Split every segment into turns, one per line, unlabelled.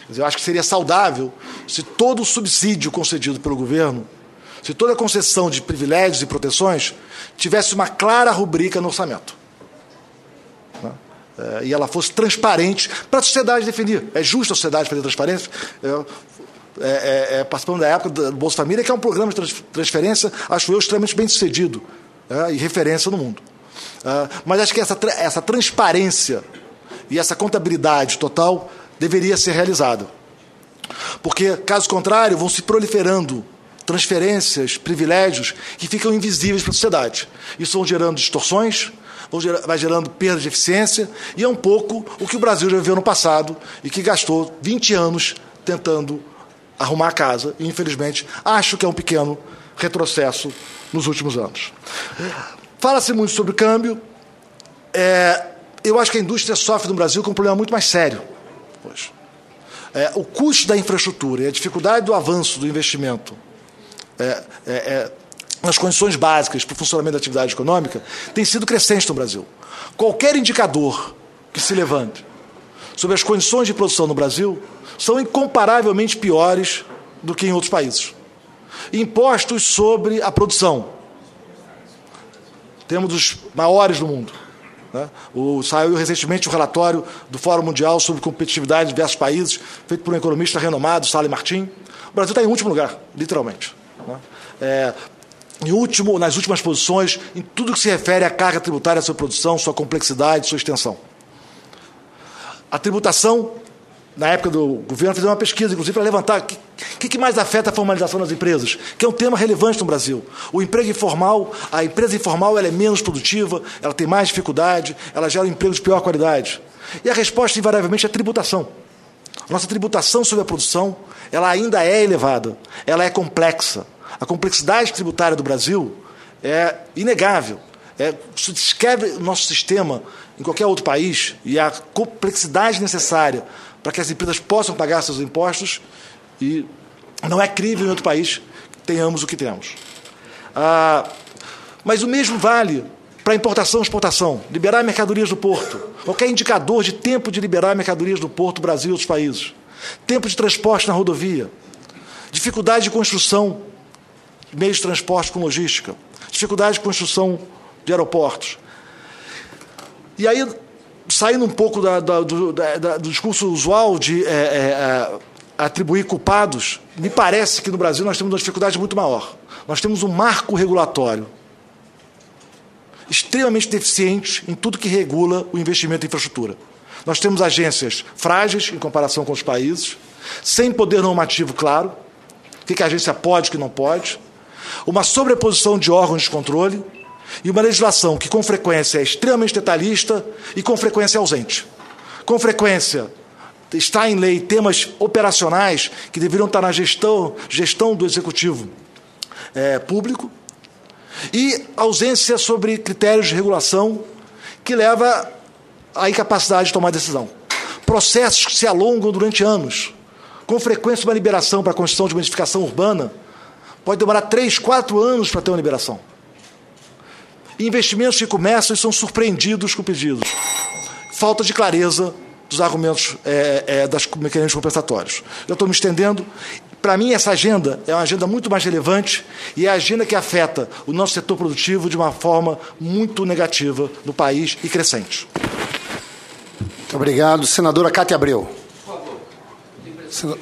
Quer dizer, eu acho que seria saudável se todo o subsídio concedido pelo governo, se toda a concessão de privilégios e proteções tivesse uma clara rubrica no orçamento. E ela fosse transparente para a sociedade definir. É justo a sociedade fazer transparência? Participando da época do Bolsa Família, que é um programa de transferência, acho eu, extremamente bem sucedido e referência no mundo. Mas acho que essa transparência e essa contabilidade total deveria ser realizada. Porque, caso contrário, vão se proliferando transferências, privilégios que ficam invisíveis para a sociedade. Isso vão gerando distorções, vai gerando perda de eficiência, e é um pouco o que o Brasil já viveu no passado e que gastou 20 anos tentando arrumar a casa, e, infelizmente, acho que é um pequeno retrocesso nos últimos anos. Fala-se muito sobre o câmbio. Eu acho que a indústria sofre no Brasil com um problema muito mais sério hoje. O custo da infraestrutura e a dificuldade do avanço do investimento nas condições básicas para o funcionamento da atividade econômica tem sido crescente no Brasil. Qualquer indicador que se levante sobre as condições de produção no Brasil são incomparavelmente piores do que em outros países. Impostos sobre a produção. Temos os maiores do mundo. Saiu recentemente o relatório do Fórum Mundial sobre competitividade de diversos países, feito por um economista renomado, Salles Martin. O Brasil está em último lugar, literalmente. Nas últimas posições, em tudo que se refere à carga tributária, à sua produção, sua complexidade, sua extensão. A tributação, na época do governo, fez uma pesquisa, inclusive, para levantar o que mais afeta a formalização das empresas, que é um tema relevante no Brasil. O emprego informal, a empresa informal ela é menos produtiva, ela tem mais dificuldade, ela gera um emprego de pior qualidade. E a resposta, invariavelmente, é a tributação. A nossa tributação sobre a produção, ela ainda é elevada, ela é complexa. A complexidade tributária do Brasil é inegável. Se descreve o nosso sistema em qualquer outro país e a complexidade necessária para que as empresas possam pagar seus impostos, e não é crível em outro país que tenhamos o que temos. Mas o mesmo vale para importação e exportação. Liberar mercadorias do porto. Qualquer indicador de tempo de liberar mercadorias do porto do Brasil e outros países. Tempo de transporte na rodovia. Dificuldade de construção de meios de transporte com logística. Dificuldade de construção de aeroportos. E aí, saindo um pouco do discurso usual de atribuir culpados, me parece que no Brasil nós temos uma dificuldade muito maior. Nós temos um marco regulatório extremamente deficiente em tudo que regula o investimento em infraestrutura. Nós temos agências frágeis em comparação com os países, sem poder normativo claro, o que a agência pode e o que não pode, uma sobreposição de órgãos de controle e uma legislação que, com frequência, é extremamente detalhista e, com frequência, é ausente. Com frequência, está em lei temas operacionais que deveriam estar na gestão do executivo público, e ausência sobre critérios de regulação que leva à incapacidade de tomar decisão. Processos que se alongam durante anos. Com frequência, uma liberação para a construção de uma edificação urbana pode demorar 3, 4 anos para ter uma liberação. Investimentos que começam e são surpreendidos com pedidos. Falta de clareza dos argumentos dos mecanismos compensatórios. Eu estou me estendendo. Para mim, essa agenda é uma agenda muito mais relevante e é a agenda que afeta o nosso setor produtivo de uma forma muito negativa no país e crescente.
Muito obrigado. Senadora Cátia Abreu.
Por favor.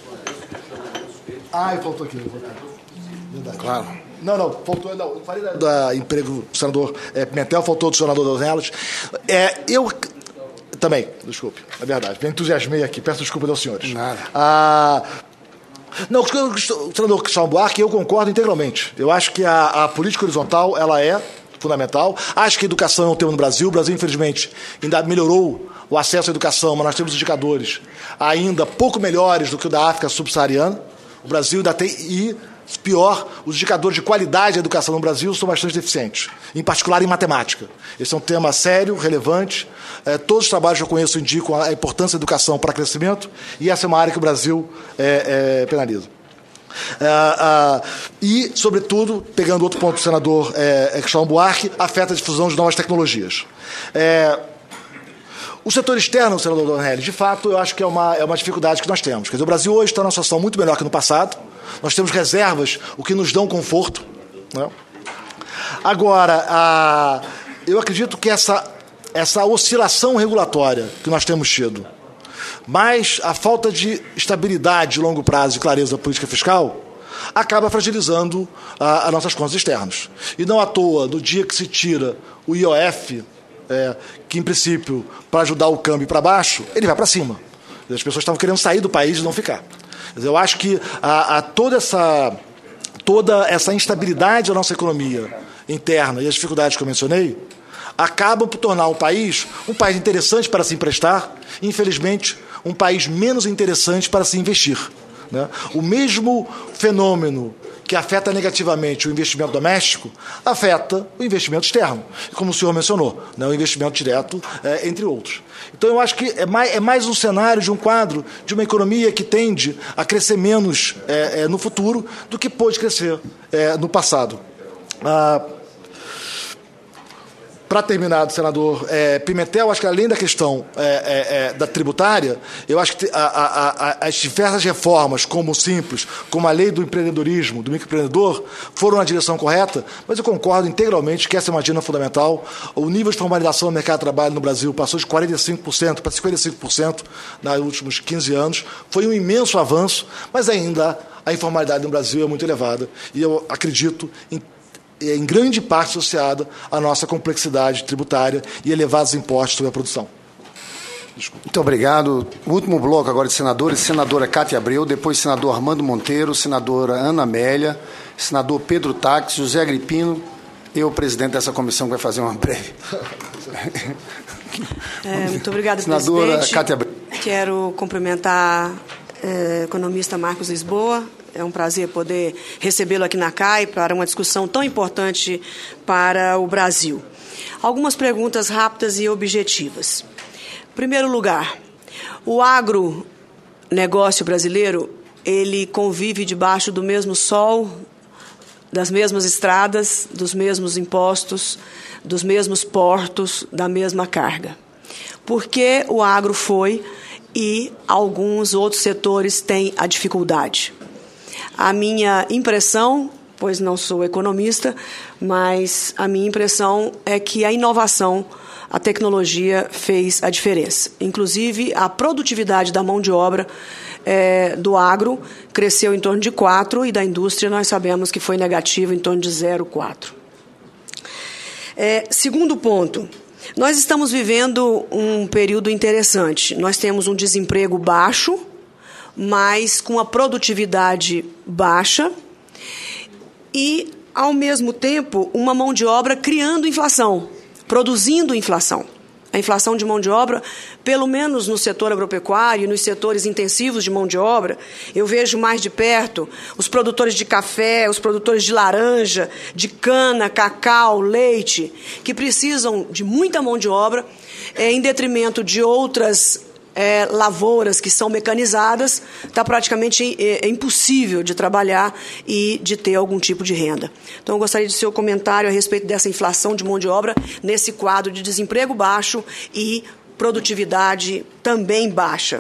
Faltou aqui. Verdade.
Claro.
Não, faltou. Não, falei da emprego do senador Pimentel, faltou do senador Dornelas. Eu também, desculpe, é verdade, me entusiasmei aqui, peço desculpa aos senhores.
Nada.
Não, o senador Cristóvão Buarque, eu concordo integralmente. Eu acho que a política horizontal ela é fundamental. Acho que a educação é um tema no Brasil. O Brasil, infelizmente, ainda melhorou o acesso à educação, mas nós temos indicadores ainda pouco melhores do que o da África subsaariana. O Brasil ainda tem, e pior, os indicadores de qualidade da educação no Brasil são bastante deficientes, em particular em matemática. Esse é um tema sério, relevante. Todos os trabalhos que eu conheço indicam a importância da educação para crescimento, e essa é uma área que o Brasil penaliza. E, sobretudo, pegando outro ponto do senador Cristóvão Buarque, afeta a difusão de novas tecnologias. O setor externo, senador Donelli, de fato, eu acho que é uma dificuldade que nós temos. Quer dizer, o Brasil hoje está numa situação muito melhor que no passado. Nós temos reservas, o que nos dão conforto, né? Agora, eu acredito que essa oscilação regulatória que nós temos tido, mais a falta de estabilidade de longo prazo e clareza da política fiscal, acaba fragilizando as nossas contas externas. E não à toa, no dia que se tira o IOF, que, em princípio, para ajudar o câmbio para baixo, ele vai para cima. As pessoas estavam querendo sair do país e não ficar. Eu acho que toda essa instabilidade da nossa economia interna e as dificuldades que eu mencionei acabam por tornar o país um país interessante para se emprestar e, infelizmente, um país menos interessante para se investir, né? O mesmo fenômeno que afeta negativamente o investimento doméstico, afeta o investimento externo, como o senhor mencionou, né, o investimento direto, entre outros. Então, eu acho que é mais um cenário de um quadro de uma economia que tende a crescer menos no futuro do que pôde crescer no passado. Para terminar, senador Pimentel, acho que além da questão da tributária, eu acho que as diversas reformas, como o Simples, como a lei do empreendedorismo, do microempreendedor, foram na direção correta, mas eu concordo integralmente que essa é uma agenda fundamental. O nível de formalização do mercado de trabalho no Brasil passou de 45% para 55% nos últimos 15 anos. Foi um imenso avanço, mas ainda a informalidade no Brasil é muito elevada. E eu acredito em grande parte associada à nossa complexidade tributária e elevados impostos sobre a produção.
Desculpa. Muito obrigado. O último bloco agora de senadores, senadora Cátia Abreu, depois senador Armando Monteiro, senadora Ana Amélia, senador Pedro Táxi, José Agripino, eu, presidente dessa comissão, que vai fazer uma breve.
Muito obrigada,
senadora
presidente.
Cátia Abreu.
Quero cumprimentar o economista Marcos Lisboa. É um prazer poder recebê-lo aqui na CAI para uma discussão tão importante para o Brasil. Algumas perguntas rápidas e objetivas. Em primeiro lugar, o agronegócio brasileiro, ele convive debaixo do mesmo sol, das mesmas estradas, dos mesmos impostos, dos mesmos portos, da mesma carga. Por que o agro foi e alguns outros setores têm a dificuldade? A minha impressão, pois não sou economista, mas a minha impressão é que a inovação, a tecnologia fez a diferença. Inclusive, a produtividade da mão de obra do agro cresceu em torno de 4 e da indústria nós sabemos que foi negativa em torno de 0,4. Segundo ponto, nós estamos vivendo um período interessante. Nós temos um desemprego baixo, mas com a produtividade baixa e, ao mesmo tempo, uma mão de obra criando inflação, produzindo inflação. A inflação de mão de obra, pelo menos no setor agropecuário e nos setores intensivos de mão de obra, eu vejo mais de perto os produtores de café, os produtores de laranja, de cana, cacau, leite, que precisam de muita mão de obra em detrimento de outras lavouras que são mecanizadas, está praticamente impossível de trabalhar e de ter algum tipo de renda. Então, eu gostaria do seu comentário a respeito dessa inflação de mão de obra nesse quadro de desemprego baixo e produtividade também baixa.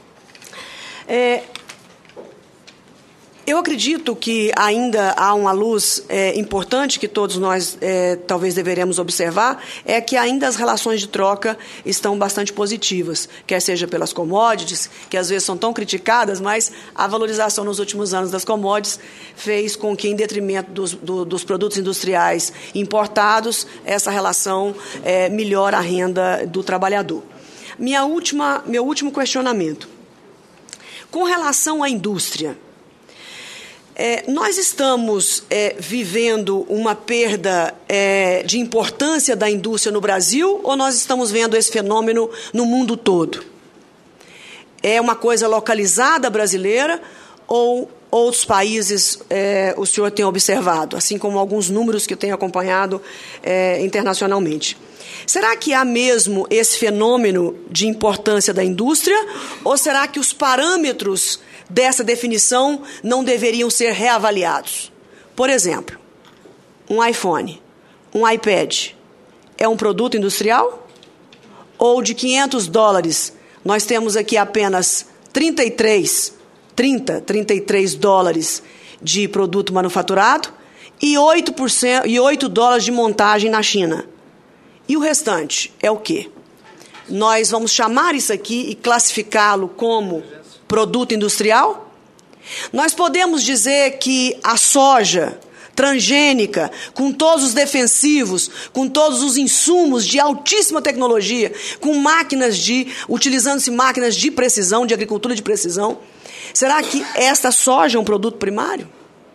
Eu acredito que ainda há uma luz importante que todos nós talvez deveremos observar, é que ainda as relações de troca estão bastante positivas, quer seja pelas commodities, que às vezes são tão criticadas, mas a valorização nos últimos anos das commodities fez com que, em detrimento dos produtos industriais importados, essa relação melhore a renda do trabalhador. Meu último questionamento. Com relação à indústria, nós estamos vivendo uma perda de importância da indústria no Brasil ou nós estamos vendo esse fenômeno no mundo todo? É uma coisa localizada brasileira ou outros países o senhor tem observado, assim como alguns números que eu tenho acompanhado internacionalmente? Será que há mesmo esse fenômeno de importância da indústria ou será que os parâmetros dessa definição não deveriam ser reavaliados? Por exemplo, um iPhone, um iPad, é um produto industrial ou de $500, nós temos aqui apenas 33 dólares de produto manufaturado e $8 de montagem na China. E o restante é o quê? Nós vamos chamar isso aqui e classificá-lo como produto industrial? Nós podemos dizer que a soja transgênica, com todos os defensivos, com todos os insumos de altíssima tecnologia, utilizando-se máquinas de precisão, de agricultura de precisão, será que esta soja é um produto primário?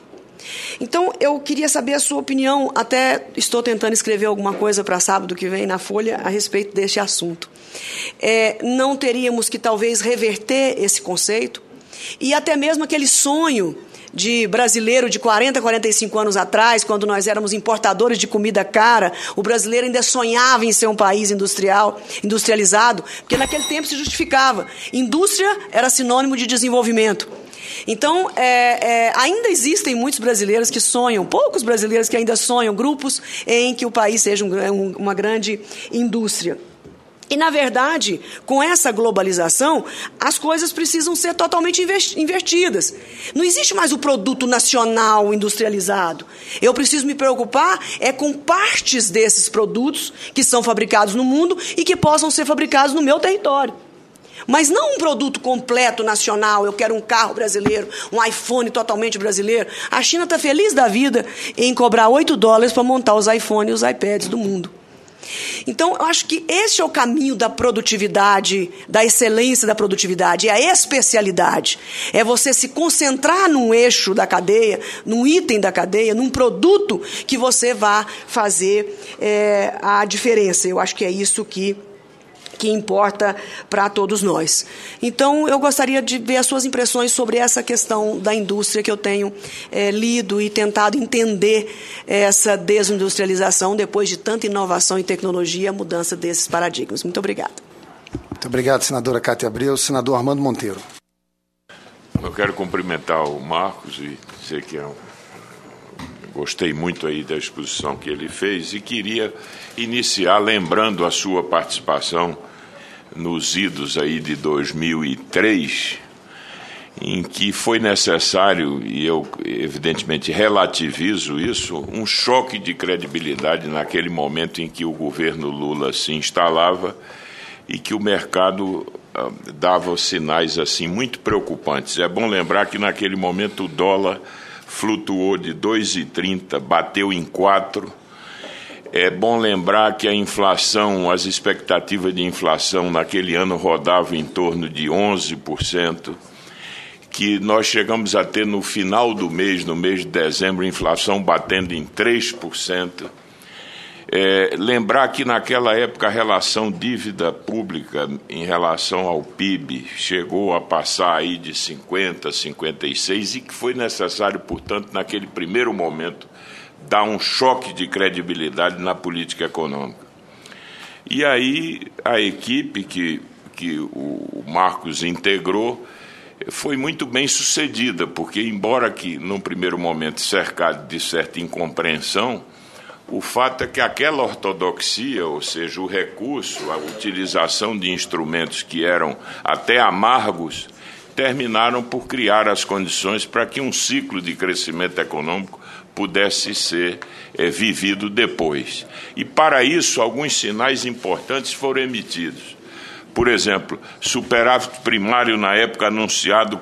Então, eu queria saber a sua opinião, até estou tentando escrever alguma coisa para sábado que vem na Folha a respeito deste assunto. Não teríamos que talvez reverter esse conceito e até mesmo aquele sonho de brasileiro de 40, 45 anos atrás, quando nós éramos importadores de comida cara, o brasileiro ainda sonhava em ser um país industrializado, porque naquele tempo se justificava. Indústria era sinônimo de desenvolvimento. Então, ainda existem muitos brasileiros que sonham, poucos brasileiros que ainda sonham, grupos em que o país seja uma grande indústria. E, na verdade, com essa globalização, as coisas precisam ser totalmente invertidas. Não existe mais o produto nacional industrializado. Eu preciso me preocupar com partes desses produtos que são fabricados no mundo e que possam ser fabricados no meu território. Mas não um produto completo nacional, eu quero um carro brasileiro, um iPhone totalmente brasileiro. A China está feliz da vida em cobrar $8 para montar os iPhones e os iPads do mundo. Então, eu acho que esse é o caminho da produtividade, da excelência da produtividade, é a especialidade. É você se concentrar num eixo da cadeia, num item da cadeia, num produto que você vá fazer a diferença. Eu acho que é isso que importa para todos nós. Então, eu gostaria de ver as suas impressões sobre essa questão da indústria que eu tenho lido e tentado entender essa desindustrialização depois de tanta inovação e tecnologia, a mudança desses paradigmas. Muito obrigada.
Muito obrigado, senadora Cátia Abreu. Senador Armando Monteiro.
Eu quero cumprimentar o Marcos e dizer que gostei muito aí da exposição que ele fez e queria iniciar lembrando a sua participação nos idos aí de 2003, em que foi necessário, e eu evidentemente relativizo isso, um choque de credibilidade naquele momento em que o governo Lula se instalava e que o mercado dava sinais assim muito preocupantes. É bom lembrar que naquele momento o dólar flutuou de 2,30, bateu em 4. É bom lembrar que a inflação, as expectativas de inflação naquele ano rodavam em torno de 11%, que nós chegamos a ter no final do mês, no mês de dezembro, inflação batendo em 3%. Lembrar que naquela época a relação dívida pública em relação ao PIB chegou a passar aí de 50, 56 e que foi necessário, portanto, naquele primeiro momento, dar um choque de credibilidade na política econômica. E aí a equipe que o Marcos integrou foi muito bem sucedida, porque embora que num primeiro momento cercado de certa incompreensão, o fato é que aquela ortodoxia, ou seja, o recurso, a utilização de instrumentos que eram até amargos, terminaram por criar as condições para que um ciclo de crescimento econômico pudesse ser vivido depois. E, para isso, alguns sinais importantes foram emitidos. Por exemplo, superávit primário na época anunciado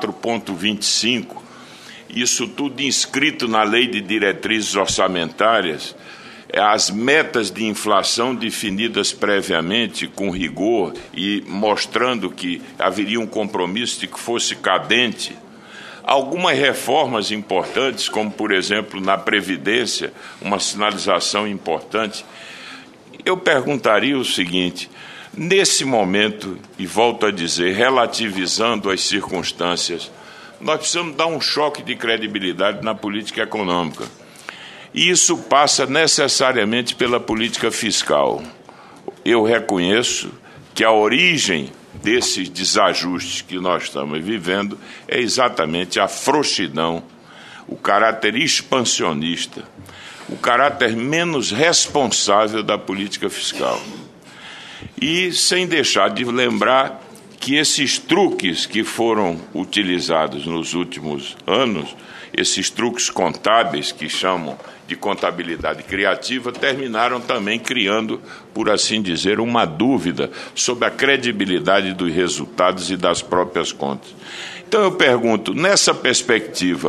4,25%, isso tudo inscrito na Lei de Diretrizes Orçamentárias, as metas de inflação definidas previamente com rigor e mostrando que haveria um compromisso de que fosse cadente. Algumas reformas importantes, como, por exemplo, na Previdência, uma sinalização importante. Eu perguntaria o seguinte: nesse momento, e volto a dizer, relativizando as circunstâncias, nós precisamos dar um choque de credibilidade na política econômica. E isso passa necessariamente pela política fiscal. Eu reconheço que a origem desses desajustes que nós estamos vivendo é exatamente a frouxidão, o caráter expansionista, o caráter menos responsável da política fiscal. E sem deixar de lembrar que esses truques que foram utilizados nos últimos anos, esses truques contábeis que chamam de contabilidade criativa, terminaram também criando, por assim dizer, uma dúvida sobre a credibilidade dos resultados e das próprias contas. Então eu pergunto, nessa perspectiva,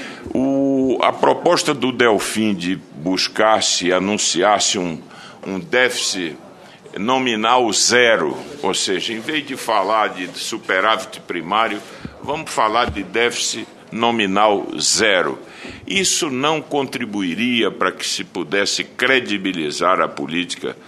a proposta do Delfim de buscar-se, anunciar-se um déficit nominal zero, ou seja, em vez de falar de superávit primário, vamos falar de déficit nominal zero. Isso não contribuiria para que se pudesse credibilizar a política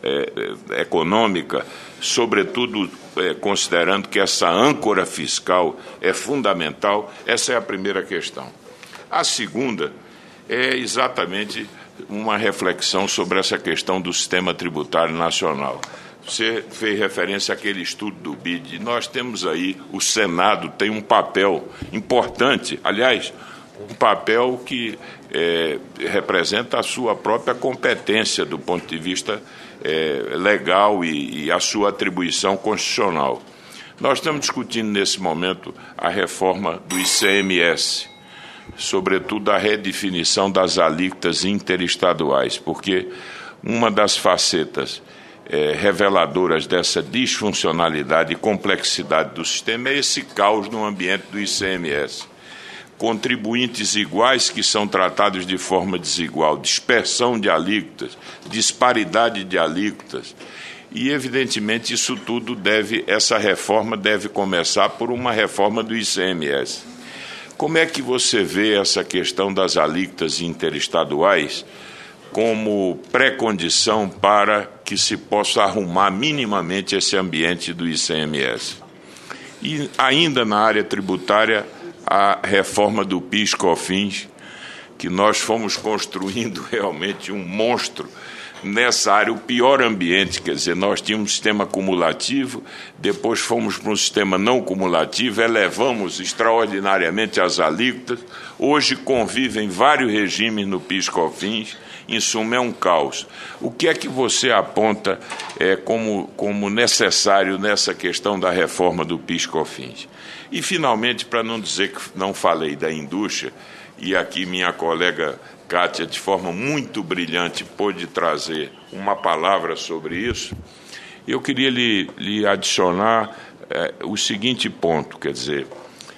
econômica, sobretudo considerando que essa âncora fiscal é fundamental? Essa é a primeira questão. A segunda é exatamente uma reflexão sobre essa questão do sistema tributário nacional. Você fez referência àquele estudo do BID. Nós temos aí, o Senado tem um papel importante, aliás, um papel que representa a sua própria competência do ponto de vista legal e a sua atribuição constitucional. Nós estamos discutindo nesse momento a reforma do ICMS, sobretudo a redefinição das alíquotas interestaduais, porque uma das facetas reveladoras dessa disfuncionalidade e complexidade do sistema é esse caos no ambiente do ICMS. Contribuintes iguais que são tratados de forma desigual, dispersão de alíquotas, disparidade de alíquotas. E, evidentemente, isso tudo essa reforma deve começar por uma reforma do ICMS. Como é que você vê essa questão das alíquotas interestaduais como pré-condição para que se possa arrumar minimamente esse ambiente do ICMS? E, ainda na área tributária, a reforma do PIS/COFINS, que nós fomos construindo realmente um monstro nessa área, o pior ambiente, quer dizer, nós tínhamos um sistema cumulativo, depois fomos para um sistema não cumulativo, elevamos extraordinariamente as alíquotas, hoje convivem vários regimes no PIS/COFINS, em suma é um caos. O que é que você aponta como necessário nessa questão da reforma do PIS/COFINS? E, finalmente, para não dizer que não falei da indústria, e aqui minha colega Kátia, de forma muito brilhante, pôde trazer uma palavra sobre isso, eu queria lhe adicionar o seguinte ponto, quer dizer,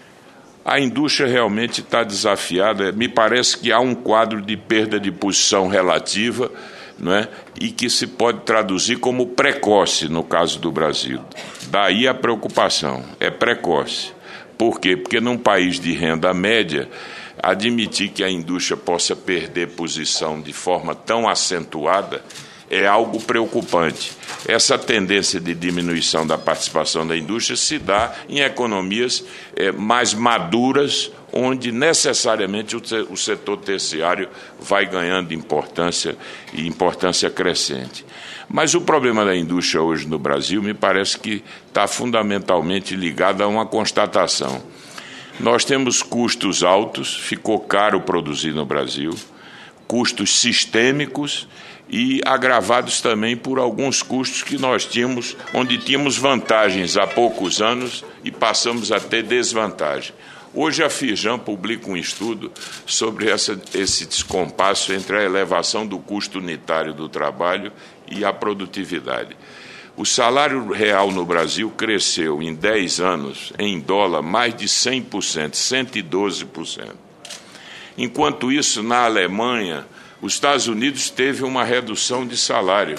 a indústria realmente está desafiada, me parece que há um quadro de perda de posição relativa, não é? E que se pode traduzir como precoce no caso do Brasil. Daí a preocupação, é precoce. Por quê? Porque num país de renda média, admitir que a indústria possa perder posição de forma tão acentuada é algo preocupante. Essa tendência de diminuição da participação da indústria se dá em economias mais maduras, onde necessariamente o setor terciário vai ganhando importância e importância crescente. Mas o problema da indústria hoje no Brasil me parece que está fundamentalmente ligado a uma constatação. Nós temos custos altos, ficou caro produzir no Brasil, custos sistêmicos e agravados também por alguns custos que nós tínhamos, onde tínhamos vantagens há poucos anos e passamos a ter desvantagem. Hoje a Firjan publica um estudo sobre esse descompasso entre a elevação do custo unitário do trabalho e a produtividade. O salário real no Brasil cresceu em 10 anos, em dólar, mais de 100%, 112%. Enquanto isso, na Alemanha, os Estados Unidos teve uma redução de salário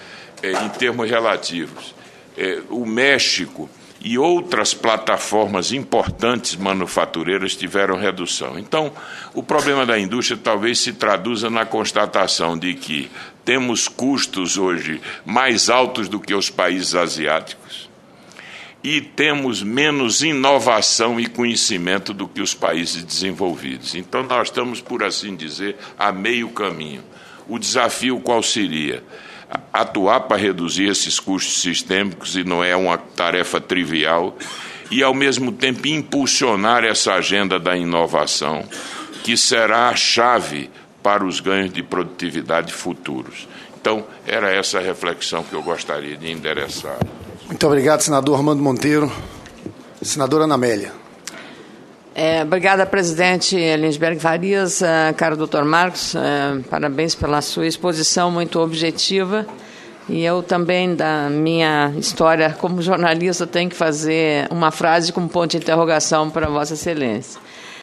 em termos relativos. O México e outras plataformas importantes manufatureiras tiveram redução. Então, o problema da indústria talvez se traduza na constatação de que temos custos hoje mais altos do que os países asiáticos e temos menos inovação e conhecimento do que os países desenvolvidos. Então, nós estamos, por assim dizer, a meio caminho. O desafio qual seria? Atuar para reduzir esses custos sistêmicos, e não é uma tarefa trivial, e, ao mesmo tempo, impulsionar essa agenda da inovação, que será a chave para os ganhos de produtividade futuros. Então, era essa reflexão que eu gostaria de endereçar.
Muito obrigado, senador Armando Monteiro. Senadora Ana Amélia.
Obrigada, presidente Lindbergh Farias. Caro doutor Marcos, parabéns pela sua exposição muito objetiva. E eu também, da minha história como jornalista, tenho que fazer uma frase com ponto de interrogação para Vossa Excelência.